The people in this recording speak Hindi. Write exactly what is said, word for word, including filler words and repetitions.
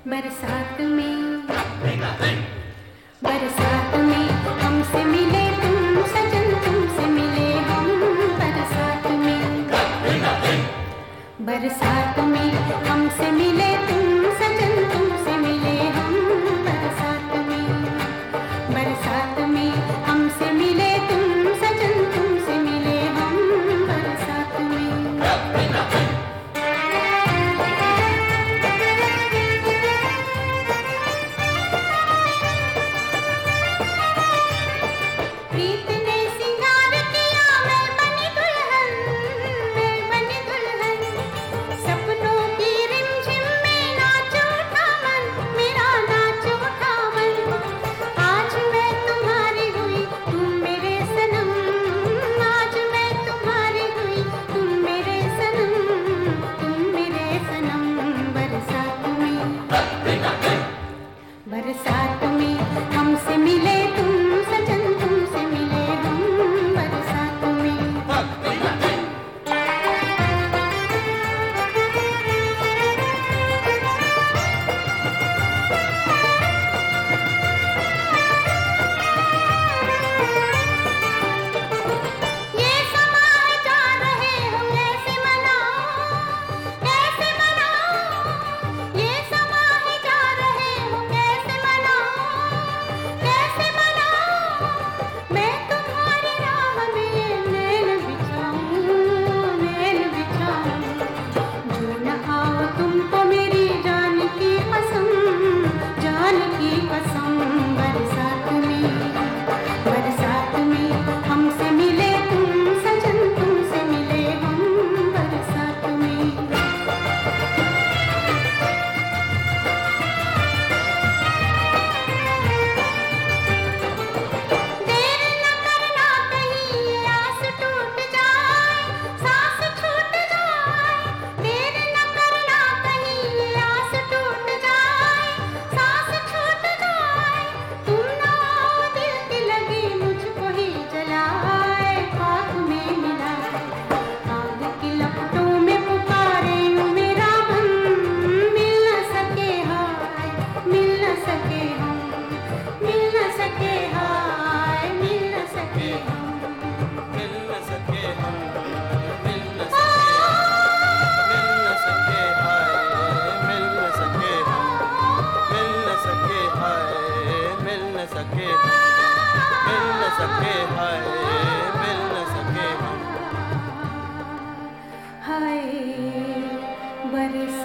बरसात में बरसात में हमसे मिले तुम सजन, तुमसे मिले हम बरसात में। बरसात में हमसे मिले तुम सजन, तुमसे मिले हम बरसात में। बरसात में हमसे मिले तुम सजन, तुमसे मिले हम बरसात में। बरसात में हमसे मिले तुम सजन, तुमसे मिले हम बरसात में। ये समा जा रहे हो कैसे मनाओ, कैसे मनाओ। ये समा जा रहे हो कैसे मनाओ, कैसे मनाओ। मैं तुम्हारी राह में नैन बिछाऊं, नैन बिछाऊं। जो न आओ तुमको मेरी जान की कसम, जान की कसम। बरसात में बरसात में हमसे मिले तुम सजन, तुमसे मिले हम बरसात में। देर न करना कहीं आस टूट जाए, सांस छूट जाए। देर न करना कहीं आस टूट जाए, सांस छूट जाए। तुम ना आओ दिल की लगी मुझको ही जलाए, खाक में मिलाए। आग की लपटों में पुकारे यूं मेरा मन, मिल न सके हाय, मिल न सके हम, मिल न सके हाय, मिल न सके हम। मिल न सके हम, मिल न सके, मिल न सके हाय, मिल न सके हम, मिल न सके हाय, मिल न सके हम, मिल न सके हाय, मिल न सके हम। हाय बरसात